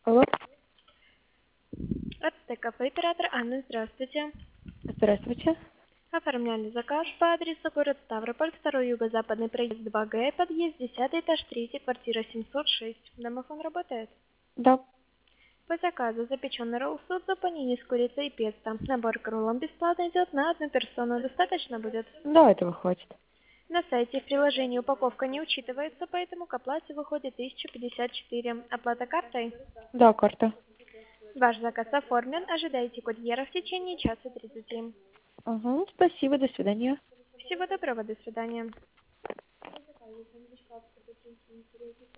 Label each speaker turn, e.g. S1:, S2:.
S1: Алло,
S2: АТТ кафе оператор Анна, здравствуйте.
S1: здравствуйте.
S2: Оформляли заказ по адресу город Ставрополь, 2 юго-западный проезд 2Г, подъезд 10 этаж 3, квартира 706. Домофон работает?
S1: Да,
S2: По заказу запеченный ролл судзу, панини с курицей и песто. Набор к роллам бесплатно идет на одну персону. Достаточно будет?
S1: да, этого хватит.
S2: На сайте в приложении упаковка не учитывается, поэтому к оплате выходит 1054. Оплата картой?
S1: Да, карта.
S2: Ваш заказ оформлен. Ожидайте курьера в течение часа 30.
S1: Угу, спасибо, до свидания.
S2: Всего доброго, до свидания.